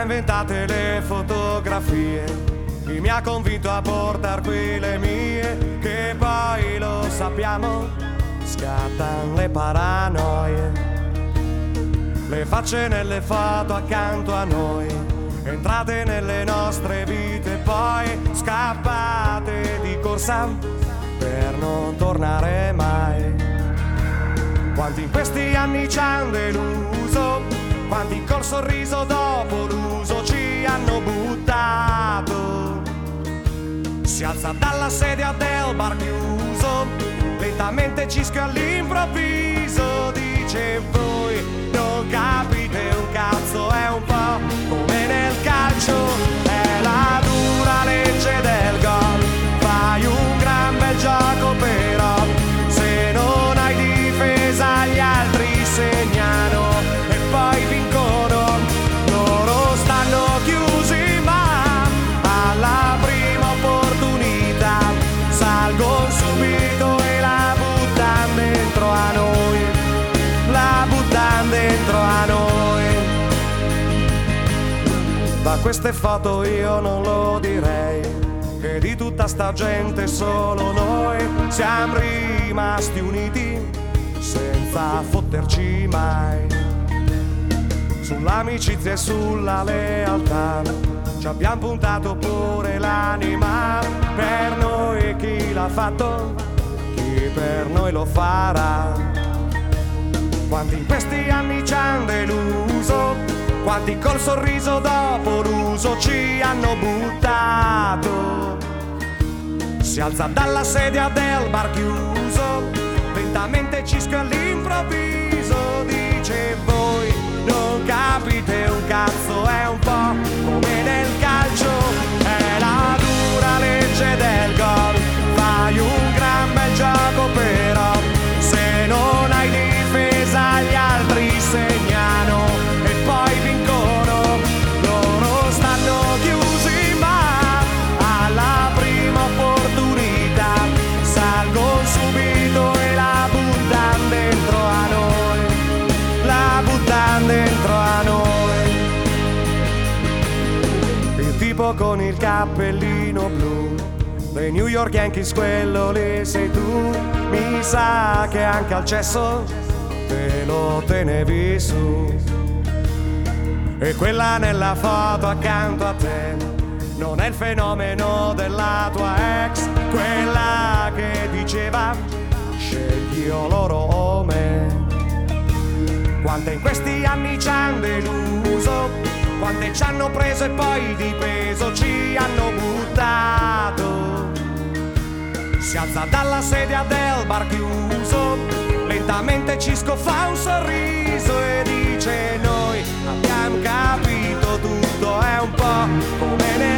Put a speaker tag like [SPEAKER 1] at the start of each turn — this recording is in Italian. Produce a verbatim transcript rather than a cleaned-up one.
[SPEAKER 1] inventate le fotografie, chi mi ha convinto a portar qui le mie, che poi lo sappiamo, scattano le paranoie. Le facce nelle foto accanto a noi, entrate nelle nostre vite, poi scappate di corsa per non tornare mai. Quanti in questi anni ci hanno deluso, quanti col sorriso dopo l'uso ci hanno buttato. Si alza dalla sedia del bar chiuso, lentamente cischia all'improvviso, dice voi non capite un cazzo, è un po' come nel calcio, è la dura legge del gol, fai un gran bel gioco però se non hai difesa gli altri segnano e poi vincono, loro stanno chiusi ma alla prima opportunità salgono subito e la buttano dentro a noi, la buttano dentro a noi. Da queste foto io non lo direi, che di tutta sta gente solo noi siamo rimasti uniti senza fotterci mai. Sull'amicizia e sulla lealtà ci abbiamo puntato pure l'anima, per noi chi l'ha fatto, chi per noi lo farà. Quanti in questi anni ci hanno deluso, quanti col sorriso dopo l'uso ci hanno buttato. Si alza dalla sedia del bar chiuso, lentamente cischia all'improvviso, dice voi non capite un cazzo, è un po' come nel calcio, è la dura legge del gol, fai un gran bel gioco però se non hai difesa gli altri segnano e poi vincono, loro stanno chiusi ma alla prima opportunità salgono subito e la buttano dentro a noi, la buttano dentro a noi. Il tipo con il cappellino blu dei New York Yankees, quello lì sei tu, mi sa che anche al cesso te lo tenevi su. E quella nella foto accanto a te non è il fenomeno della tua ex, quella che diceva scegli o loro o me. Quante in questi anni ci hanno deluso, quante ci hanno preso e poi di peso ci hanno buttato. Si alza dalla sedia del bar chiuso, lentamente Cisco fa un sorriso e dice noi abbiamo capito tutto, è un po' come ne